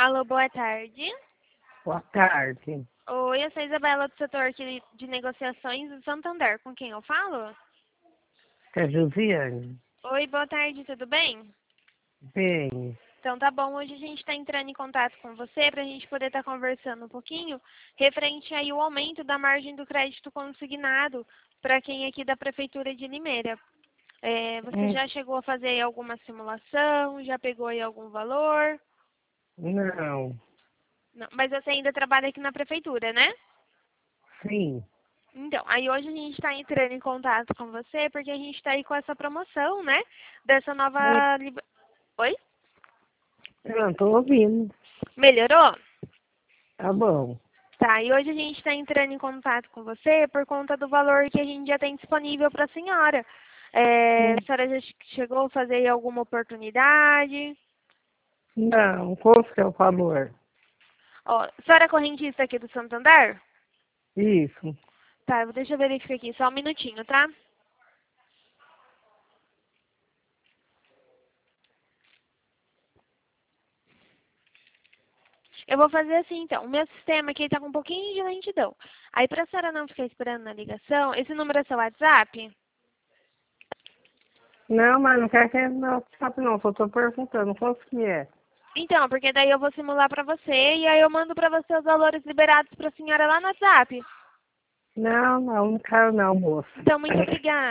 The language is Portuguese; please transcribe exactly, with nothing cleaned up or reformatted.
Alô, boa tarde. Boa tarde. Oi, eu sou a Isabela do setor aqui de negociações do Santander. Com quem eu falo? É Josiane? Oi, boa tarde, tudo bem? Bem, Então tá bom, hoje a gente está entrando em contato com você para a gente poder estar conversando um pouquinho referente aí o aumento da margem do crédito consignado para quem aqui da Prefeitura de Limeira. É, você hum, já chegou a fazer alguma simulação? Já pegou aí algum valor? não, Não, mas você ainda trabalha aqui na Prefeitura, né? sim, Então, aí hoje a gente está entrando em contato com você porque a gente está aí com essa promoção, né? Dessa hum, nova... liber- Oi? eu não tô ouvindo. Melhorou? Tá bom. Tá, e hoje a gente está entrando em contato com você por conta do valor que a gente já tem disponível para a senhora. É, Hum, a senhora já che- chegou a fazer alguma oportunidade? Não, qual que é o valor? Ó, a senhora é correntista aqui do Santander? Isso. Tá, deixa eu verificar aqui, só um minutinho, tá? Eu vou fazer assim, então. O meu sistema aqui está com um pouquinho de lentidão. Aí, para a senhora não ficar esperando na ligação, esse número é seu WhatsApp? Não, mas não quer que não sabe não, só tô perguntando quanto que é. Então, porque daí eu vou simular para você e aí eu mando para você os valores liberados para a senhora lá no WhatsApp. Não, não, não quero não, moça. Então, muito obrigada.